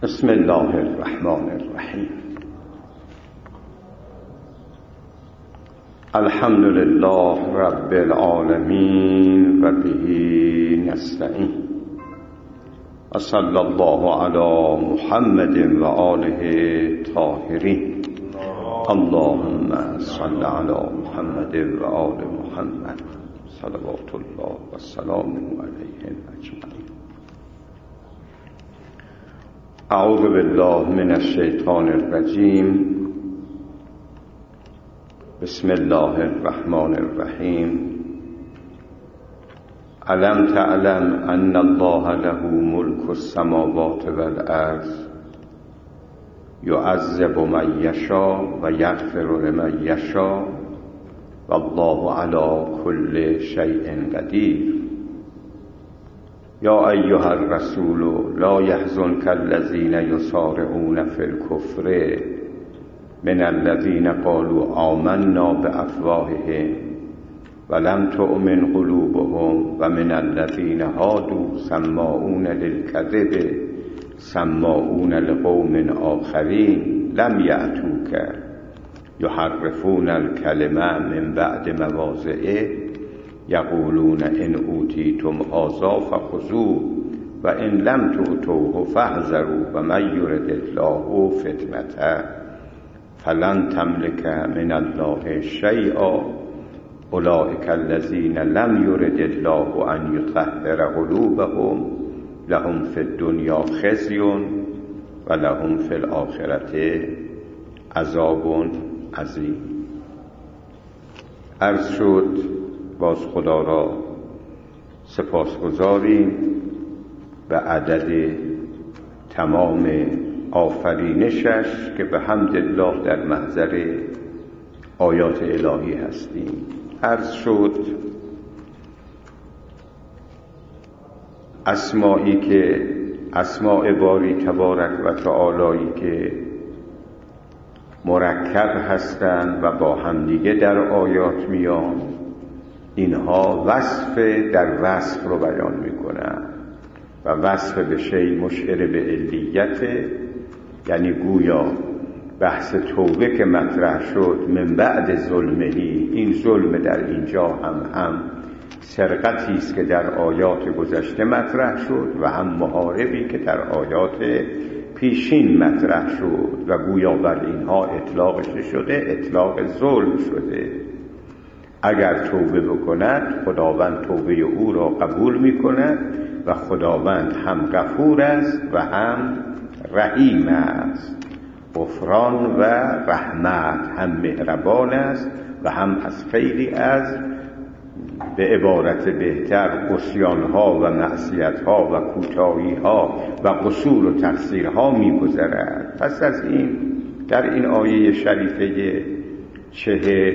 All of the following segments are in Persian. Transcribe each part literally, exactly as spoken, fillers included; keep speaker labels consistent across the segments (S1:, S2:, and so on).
S1: بسم الله الرحمن الرحیم. الحمد لله رب العالمین و به نستعین و صلی الله علی محمد و آله طاهرین. اللهم صل علی محمد و آل محمد صلوات الله و سلام علیهم اجمعین. اعوذ بالله من الشیطان الرجیم. بسم الله الرحمن الرحیم. الم تعلم ان الله له ملک السماوات والارض یعذب من یشاء و یغفر لمن یشاء والله علی کل شیء قدیر. یا ایها الرسول لا يحزنك الذين يسارعون في الكفر من الذين قالوا آمنا بأفواههم ولم تؤمن قلوبهم ومن الذين هادوا سماعون للكذب سماعون لقوم آخرين لم يأتوك يحرفون الكلمة من بعد مواضعه یقولون ان اوتیتم هذا فخذوه و ان لم تؤتوه فاحذروا و من یرد الله فتنته فلن تملك من الله شیئا اولئک الذین لم یرد الله ان یطهر قلوبهم لهم فی الدنیا خزی و لهم فی الاخرة عذاب عظیم. عرض شد باز خدا را سپاسگزاریم به عدد تمام آفرینشش که به حمد الله در محضر آیات الهی هستیم. عرض شد اسمایی که اسماء باری تبارک و تعالی که مرکب هستند و با همدیگه در آیات میان، اینها وصف در وصف رو بیان میکنن و وصف به شی مشعر به علیت، یعنی گویا بحث توبه که مطرح شد من بعد ظلمهی، این ظلم در اینجا هم هم سرقتی است که در آیات گذشته مطرح شد و هم محاربی که در آیات پیشین مطرح شد و گویا بر اینها اطلاقش شده اطلاق ظلم شده. اگر توبه بکند خداوند توبه او را قبول می کند و خداوند هم غفور است و هم رحیم است. غفران و رحمت، هم مهربان است و هم از خیلی از به عبارت بهتر عصیان‌ها و معصیت‌ها و کوتاهی‌ها و قصور و تقصیرها می‌گذرد. پس از این در این آیه شریفه چهل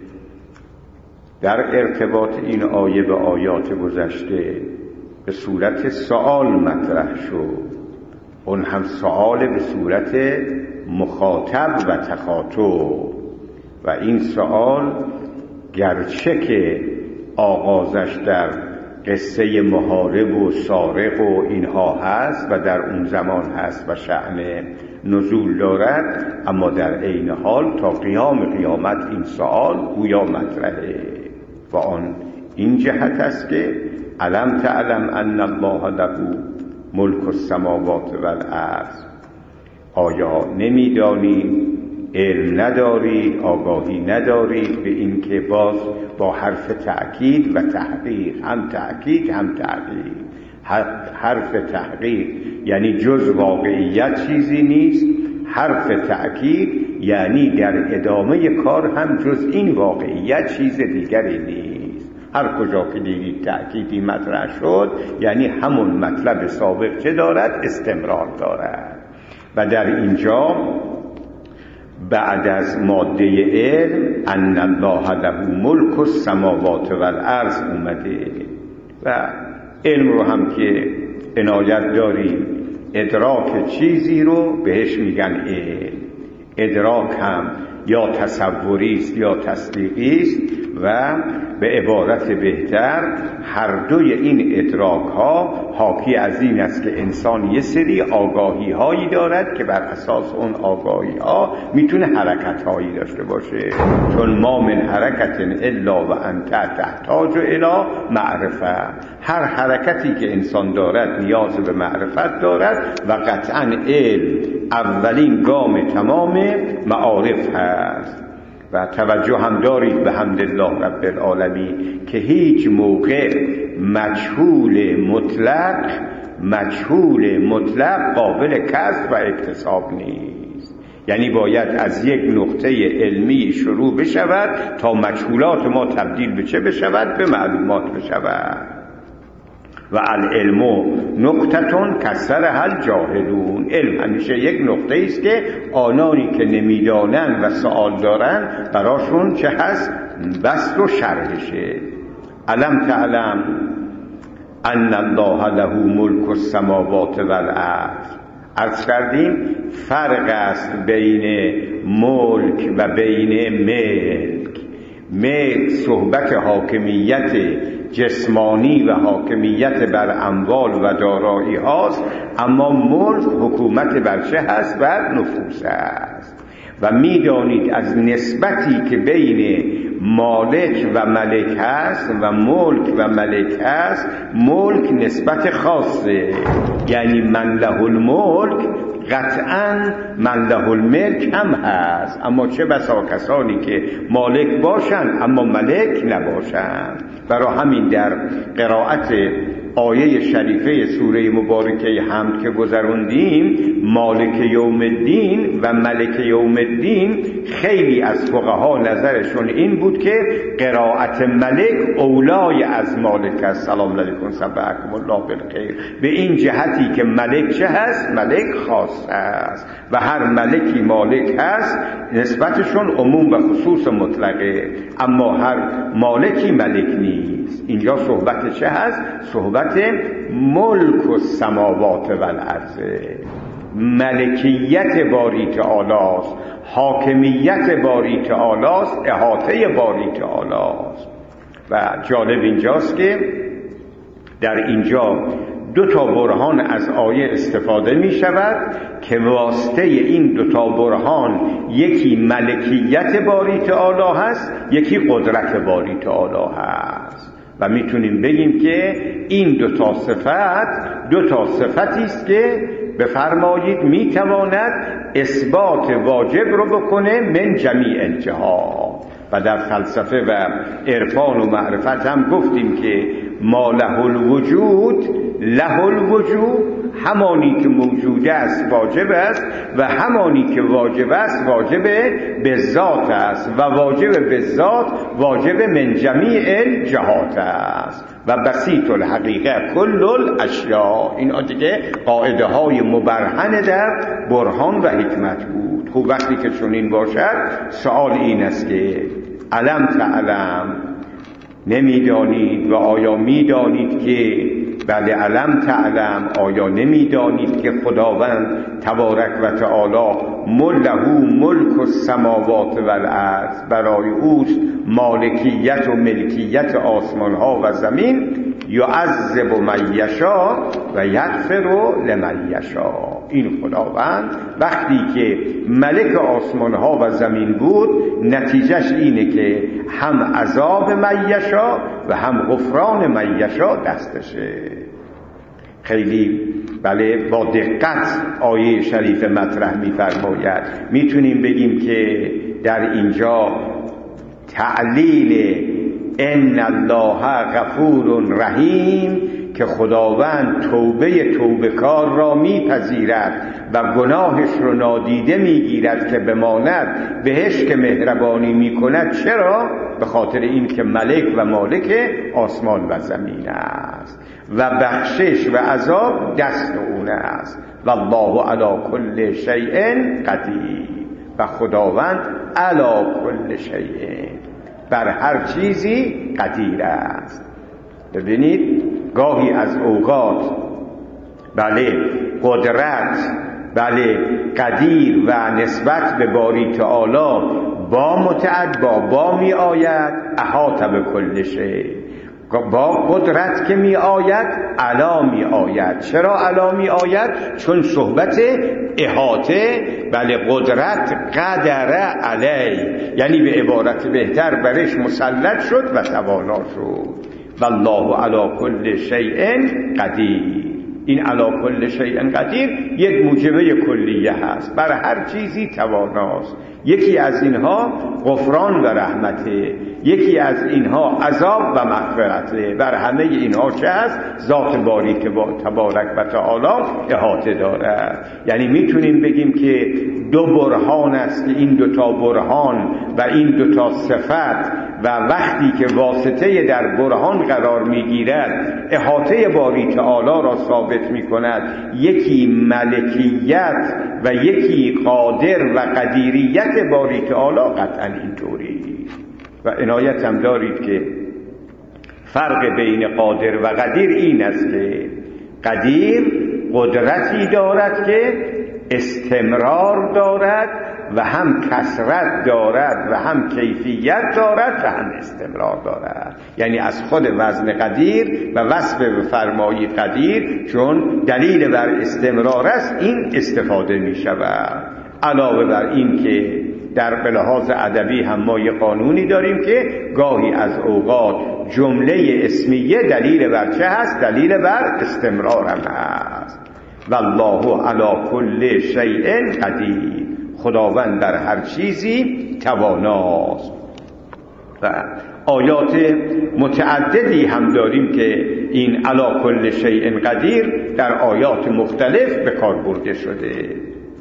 S1: در ارتباط این آیه به آیات گذشته به صورت سوال مطرح شد، اون هم سوال به صورت مخاطب و تخاطب، و این سوال گرچه که آغازش در قصه محارب و سارق و اینها هست و در اون زمان هست و شأن نزول دارد، اما در عین حال تا قیام قیامت این سوال گویا مطرحه و آن این جهت است که الم تعلم ان الله له ملک السماوات والارض. آیا نمیدانی، علم نداری، آگاهی نداری به این که باز با حرف تأکید و تحقیق، هم تأکید هم تحقیق، حرف تحقیق یعنی جز واقعیت چیزی نیست، حرف تأکید یعنی در ادامه کار هم جز این واقعیت چیز دیگری نیست. هر کجا که دیدید تأکیدی مطرح شد یعنی همون مطلب سابق چه دارد؟ استمرار دارد. و در اینجا بعد از ماده علم ان الله له ملک السماوات والارض اومده و علم رو هم که عنایت داریم ادراک چیزی رو بهش میگن علم. ادراک هم یا تصوری است یا تصدیقی است و به عبارت بهتر هر دوی این ادراک ها حاکی از این است که انسان یه سری آگاهی هایی دارد که بر اساس اون آگاهی ها میتونه حرکت هایی داشته باشه، چون ما من حرکت الا و انت تحتاج الی معرفه. هر حرکتی که انسان دارد نیاز به معرفت دارد و قطعا علم اولین گام تمام معارف هست. و توجه هم دارید به حمدالله رب العالمین که هیچ موقع مجهول مطلق مجهول مطلق قابل کسب و اکتساب نیست. یعنی باید از یک نقطه علمی شروع بشود تا مجهولات ما تبدیل به چه بشود؟ به معلومات بشود. و العلم نقطتون کسرها الجاهلون. علم همیشه یک نقطه است که آنانی که نمیدانند و سوال دارند براشون چه هست؟ بسط و شرحشه. الم تعلم ان الله له ملک السماوات والارض. عرض کردیم فرق است بین ملک و بین ملک. ملک صحبت حاکمیت جسمانی و حاکمیت بر اموال و دارایی هاست، اما ملک حکومت بر چه هست؟ بر نفوس است. و میدانید از نسبتی که بین مالک و ملک هست و ملک و ملک هست، ملک نسبت خاصه، یعنی من له الملک قطعا من له الملک هم هست، اما چه بسا کسانی که مالک باشند اما ملک نباشند. برای همین در قرائت آیه شریفه سوره مبارکه حمد که گذروندیم، مالک یوم الدین و ملک یوم الدین، خیلی از فقها نظرشون این بود که قرائت ملک اولای از مالک است. سلام علیکم سبحکم الله بالخیر. به این جهتی که ملک چه هست؟ ملک خاص است و هر ملکی مالک هست نسبتشون عموم و خصوص مطلقه، اما هر مالکی ملک نیست. اینجا صحبت چه هست؟ صحبت ملک السماوات والارض، ملکیت باری تعالی است، حاکمیت باری تعالی است، احاطه باری تعالی است. و جالب اینجاست که در اینجا دو تا برهان از آیه استفاده می شود که واسطه این دو تا برهان یکی ملکیت باری تعالی هست، یکی قدرت باری تعالی هست. و میتونیم بگیم که این دو تا صفت دو تا صفتی است که بفرمایید میتواند اثبات واجب رو بکنه من جمیع الجهات. و در فلسفه و عرفان و معرفت هم گفتیم که ما له الوجود له الوجود، همانی که موجود است واجب است و همانی که واجب است واجب به ذات است و واجب به ذات واجب من جمیع الجهات است. و بسیط الحقیقه کل الاشیاء. این دیگه قاعده های مبرهن در برهان و حکمت بود. خب وقتی که چنین باشد سوال این است که علم تعلم، نمیدانید و آیا میدانید که بله علم تعلم، آیا نمیدانید که خداوند تبارک و تعالی ملهو ملک السماوات والارض، برای اوست مالکیت و ملکیت آسمان ها و زمین، یعذب من یشاء و یغفر لمن یشاء. این خداوند وقتی که ملک آسمان ها و زمین بود نتیجهش اینه که هم عذاب من یشاء و هم غفران من یشاء دستشه. خیلی بله با دقت آیه شریف مطرح می‌فرماید. میتونیم بگیم که در اینجا تعلیل ان الله غفور رحیم که خداوند توبه توبه‌کار را میپذیرد و گناهش رو نادیده میگیرد که بماند، بهش که مهربانی میکند. چرا؟ به خاطر این که ملک و مالک آسمان و زمین است و بخشش و عذاب دست اون است. و الله علی کل شیء قدیر. و خداوند علی کل شیء، بر هر چیزی قدیر است. ببینید گاهی از اوقات بله قدرت، بله قدیر و نسبت به باری تعالی با متعد با با می آید احاطه به کل شیء، با قدرت که می آید علا می آید. چرا علا می آید؟ چون صحبت احاطه، بله قدرت قدر علی، یعنی به عبارت بهتر برش مسلط شد و توانا شد. والله علی کل شیء قدیر. این علی کل شیء قدیر یک موجبه کلیه هست، بر هر چیزی تواناست. یکی از اینها غفران و رحمته، یکی از اینها عذاب و مغفرته. بر همه اینها چه هست؟ ذات باری که با تبارک و تعالی احاطه دارد. یعنی میتونیم بگیم که دو برهان است که این دوتا برهان و این دوتا صفت و وقتی که واسطه در برهان قرار میگیرد احاطه باری تعالی را ثابت میکند. یکی ملکیت و یکی قادر و قدیریت باری تعالی قطعا اینطوری. و عنایت هم دارید که فرق بین قادر و قدیر این است که قدیر قدرتی دارد که استمرار دارد و هم کثرت دارد و هم کیفیت دارد و هم استمرار دارد. یعنی از خود وزن قدیر و وصف فرمایی قدیر چون دلیل بر استمرار است این استفاده می شود. علاوه بر این که در به لحاظ ادبی هم ما یه قانونی داریم که گاهی از اوقات جمله اسمیه دلیل بر چه هست؟ دلیل بر استمرار هم هست. والله علی کل شیء قدیر. خداوند در هر چیزی تواناست. و آیات متعددی هم داریم که این علی کل شیء قدیر در آیات مختلف به کار برده شده.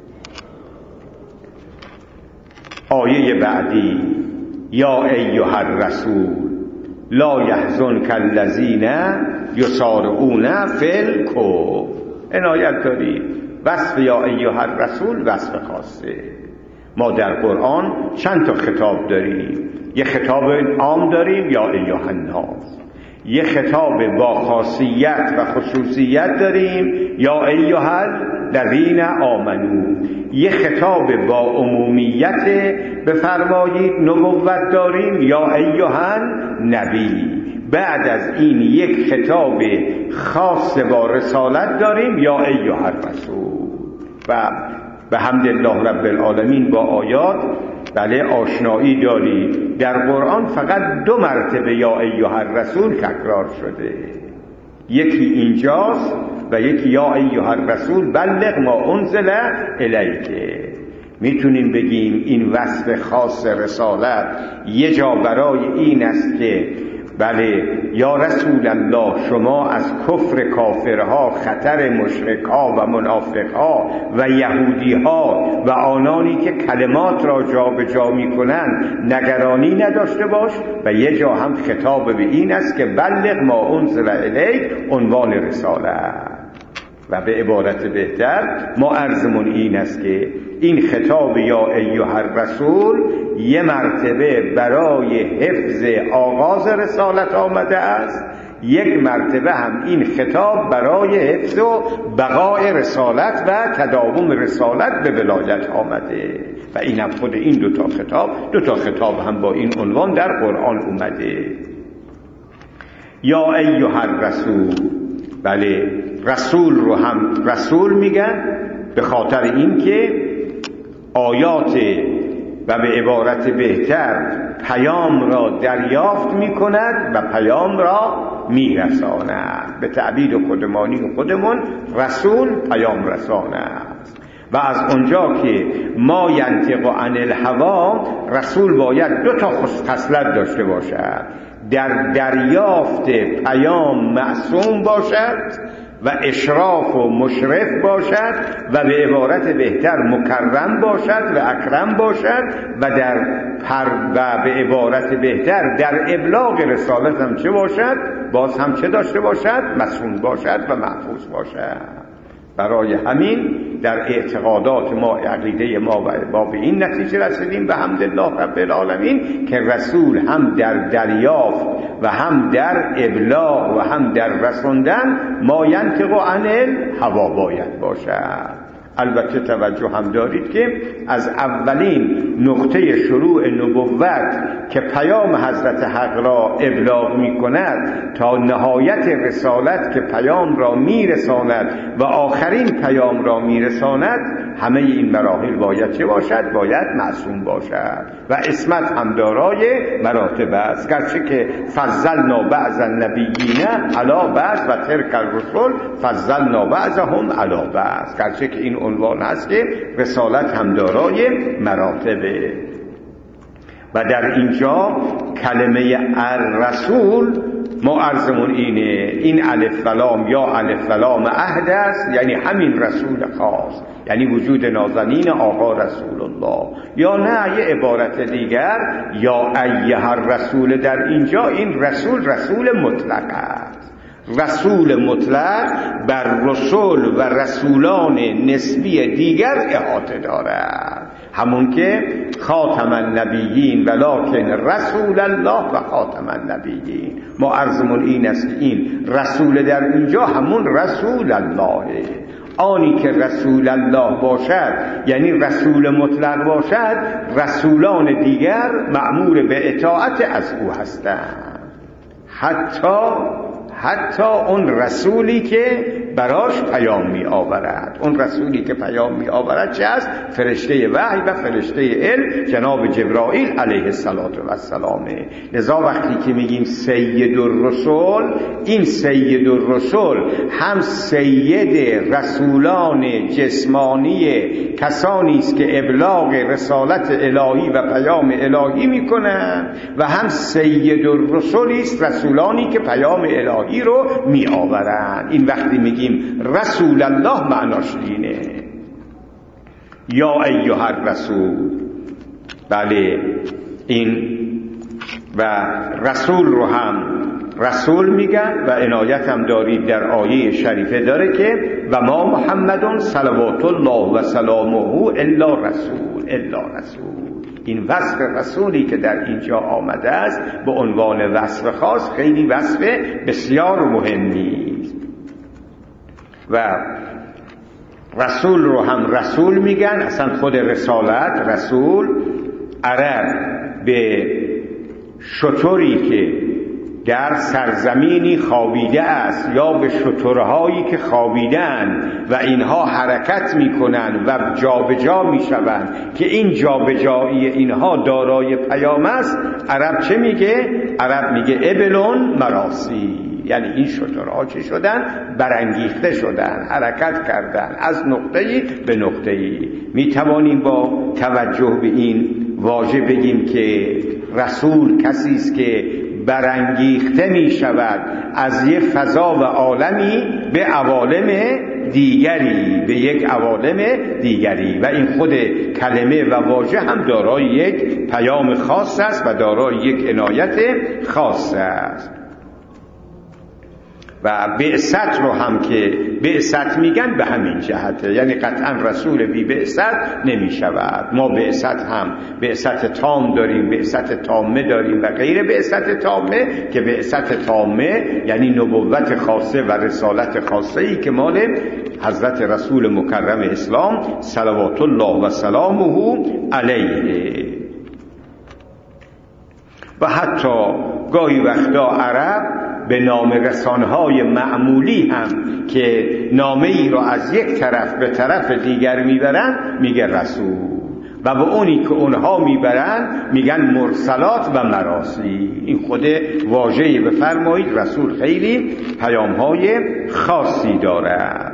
S1: آیه بعدی یا ایها الرسول لا یحزنک الذین یسارعون فی الکفر. عنایت دارید وصف یا ایها الرسول وصف خاصه. ما در قرآن چند تا خطاب داریم. یه خطاب عام داریم یا ایها الناس، یه خطاب با خاصیت و خصوصیت داریم یا ایها الذین آمنو، یه خطاب با عمومیت بفرمایید نبوت داریم یا ایها النبی. بعد از این یک خطاب خاص با رسالت داریم یا ایها الرسول. و به حمد الله رب العالمین با آیات بله آشنایی داری. در قرآن فقط دو مرتبه یا ایها الرسول تکرار شده، یکی اینجاست و یکی یا ایها الرسول بلغ ما انزل الیک. میتونیم بگیم این وصف خاص رسالت یه جا برای این است که بله یا رسول الله شما از کفر کافرها، خطر مشرکها و منافقها و یهودیها و آنانی که کلمات را جا به جا می کنند نگرانی نداشته باش. و یه جا هم خطاب به این است که بلغ ما انزل الیک، عنوان رسالت. و به عبارت بهتر ما عرضمون این است که این خطاب یا ایها الرسول یه مرتبه برای حفظ آغاز رسالت آمده است، یک مرتبه هم این خطاب برای حفظ و بقای رسالت و تداوم رسالت به ولایت آمده. و این هم خود این دوتا خطاب دوتا خطاب هم با این عنوان در قرآن اومده. یا ایها الرسول، بله رسول رو هم رسول میگن به خاطر این که آیات و به عبارت بهتر پیام را دریافت میکند و پیام را میرساند. به تعبیر خودمانی خودمون رسول پیام رسانه است. و از اونجا که ما ینطق عن الهوا، رسول باید دو تا خصلت داشته باشد: در دریافت پیام معصوم باشد و اشراف و مشرف باشد و به عبارت بهتر مکرم باشد و اکرم باشد و در پر و به عبارت بهتر در ابلاغ رسالت هم چه باشد؟ باز هم چه داشته باشد؟ مسئول باشد و محفوظ باشد. برای همین در اعتقادات ما، عقیده ما و با به این نتیجه رسیدیم به حمد الله رب العالمین که رسول هم در دریافت و هم در ابلاغ و هم در رسوندن ما ینطق عن الهوا باید باشد. البته توجه هم دارید که از اولین نقطه شروع نبوت که پیام حضرت حق را ابلاغ می کند تا نهایت رسالت که پیام را می رساند و آخرین پیام را می رساند، همه این مراحل باید چه باشد؟ باید معصوم باشد و عصمت هم دارای مراتب است. گرچه که فضلنا بعض النبیین علی بعض و تلک الرسل فضلنا بعضهم علی بعض، گرچه که این عنوان است که رسالت هم دارای مراتبه. و در اینجا کلمه الرسول ما عرضمون اینه، این الف و لام یا الف و لام عهد است، یعنی همین رسول خاص، یعنی وجود نازنین آقا رسول الله. یا نه، یه عبارت دیگر، یا ایها الرسول در اینجا این رسول رسول مطلق است. رسول مطلق بر رسول و رسولان نسبی دیگر احاطه دارد، همون که خاتم النبیین ولکن رسول الله و خاتم النبیین. ما عرضمون این است که این رسول در اینجا همون رسول الله، آنی که رسول الله باشد یعنی رسول مطلق باشد، رسولان دیگر مأمور به اطاعت از او هستند، حتی حتی اون رسولی که براش پیام می آورد. اون رسولی که پیام می آورد چه است؟ فرشته وحی و فرشته علم جناب جبرائیل علیه السلام. لذا وقتی که میگیم سید الرسول، این سید الرسول هم سید رسولان جسمانی کسانی است که ابلاغ رسالت الهی و پیام الهی میکنند و هم سید الرسولی است رسولانی که پیام الهی رو می آورند. این وقتی میگیم رسول الله معناش اینه، یا ایها الرسول. بله، این و رسول رو هم رسول میگن و عنایت هم دارید در آیه شریفه داره که و ما محمدون صلوات الله و سلامه الا رسول الا رسول. این وصف رسولی که در اینجا آمده است به عنوان وصف خاص خیلی وصف بسیار مهمی است. و رسول رو هم رسول میگن، اصلا خود رسالت رسول. عرب به شتری که در سرزمینی خوابیده است یا به شترهایی که خوابیدن و اینها حرکت میکنن و جابجا میشوند که این جابجایی اینها دارای پیام است، عرب چه میگه؟ عرب میگه ابلون مراسی، یعنی این شترها چه شدن؟ برانگیخته شدن، حرکت کردن از نقطه‌ای به نقطه‌ای. میتوانیم با توجه به این واژه بگیم که رسول کسی است که برانگیخته می شود از یک فضا و عالمی به عوالم دیگری، به یک عوالم دیگری. و این خود کلمه و واژه هم دارای یک پیام خاص است و دارای یک عنایت خاص است. و بعثت رو هم که بعثت میگن به همین جهته، یعنی قطعا رسول بی بعثت نمی شود. ما بعثت هم بعثت تام داریم، بعثت تامه داریم و غیر بعثت تامه، که بعثت تامه یعنی نبوت خاصه و رسالت خاصه ای که مال حضرت رسول مکرم اسلام صلوات الله و سلامه علیه. و حتی گاهی وقتا عرب به نام رسانهای معمولی هم که نامه ای را از یک طرف به طرف دیگر میبرن میگه رسول، و به اونی که اونها میبرن میگن مرسلات و مراسی. این خود واژه بفرمایید رسول خیلی پیامهای خاصی دارد.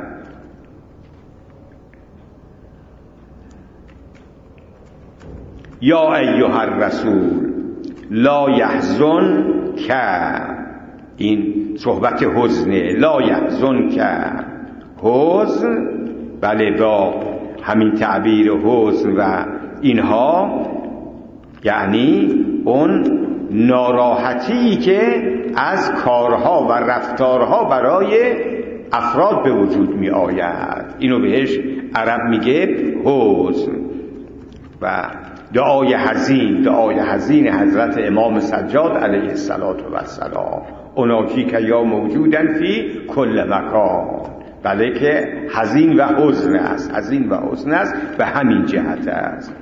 S1: یا ایها الرسول لا یحزن که، این صحبت حزنه، لا یحزن که حزن، بله با همین تعبیر حزن و اینها یعنی اون ناراحتی که از کارها و رفتارها برای افراد به وجود می آید، اینو بهش عرب میگه حزن. و دعای حزین، دعای حزین حضرت امام سجاد علیه السلام، اوناکی که یا موجودن فی کل مکان، بله که حزین و حزن است، حزین و حزن است، به همین جهت است.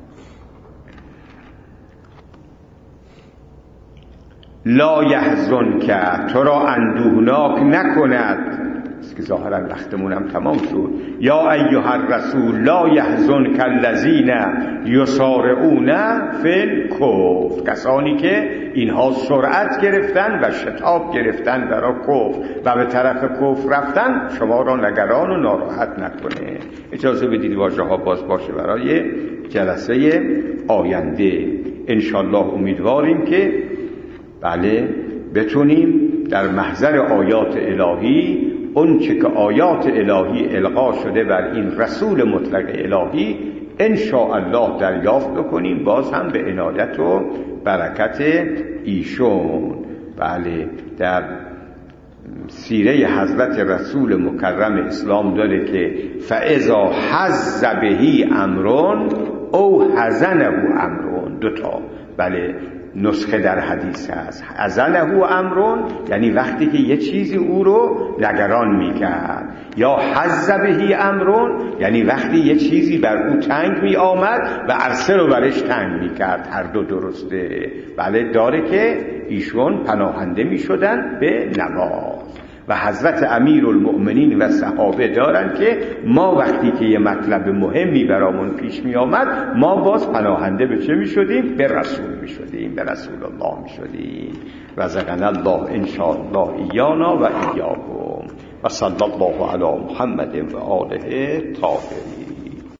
S1: لا یحزن که تو را اندوهناک نکند، که ظاهرا وقتمون هم تمام شد. یا ایها الرسول لا یحزنک الذین یسارعون فی الکفر، کسانی که اینها سرعت گرفتن و شتاب گرفتن برای کفر و به طرف کفر رفتن، شما را نگران و ناراحت نکنه. اجازه بدید واژه ها باز باشه برای جلسه آینده. انشالله امیدواریم که بله بتونیم در محضر آیات الهی اون چه که آیات الهی القا شده بر این رسول مطلق الهی ان شاء الله دریافت بکنیم، باز هم به عنایت و برکت ایشون. بله در سیره حضرت رسول مکرم اسلام داره که فاذا حز بهی امرون او حزنه امرون، دوتا بله نسخه در حدیث هست. حزنه امرون یعنی وقتی که یه چیزی او رو نگران میکرد، یا حز بهی امرون یعنی وقتی یه چیزی بر او تنگ می آمد و عرصه رو برش تنگ میکرد. هر دو درسته. بله داره که ایشون پناهنده میشدن به نماز. و حضرت امیرالمؤمنین و صحابه دارن که ما وقتی که یه مطلب مهمی برامون پیش می آمد، ما باز پناهنده به چه می شدیم؟ به رسول می شدیم، به رسول الله می شدیم. رزقنا الله انشاءالله ایانا و ایاکم و صلی الله علی محمد و آله طاهرین.